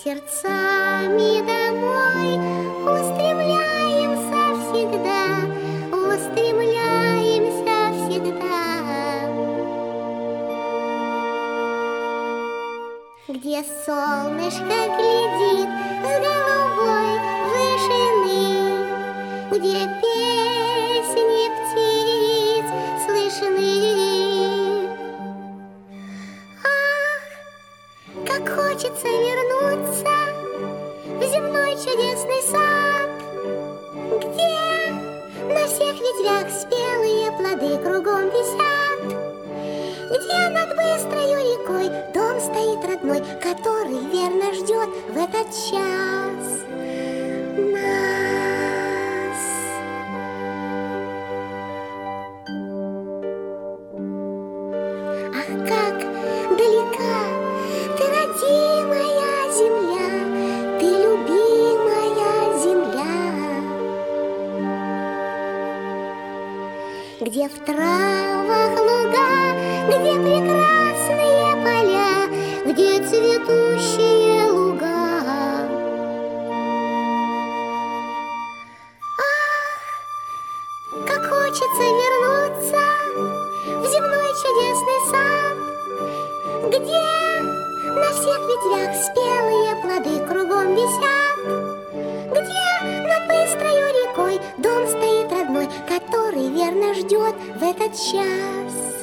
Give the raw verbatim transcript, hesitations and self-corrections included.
сердцами домой устремляемся всегда, устремляемся всегда. Где солнышко глядит с голубой вышины, где песни птиц слышны. Ах, как хочется вернуться в земной чудесный сад, где на всех ветвях спелые плоды кругом висят, где над быстрою рекой дом стоит родной, который верно ждет в этот час нас. Ах, как далека ты, родимая земля, ты любимая земля, где в травах луга, где прекрасные поля, где цветущие луга. Ах, как хочется вернуться в земной чудесный сад, где на всех ветвях спелые плоды кругом висят, где над быстрою рекой дом стоит родной, который верно ждет в этот час.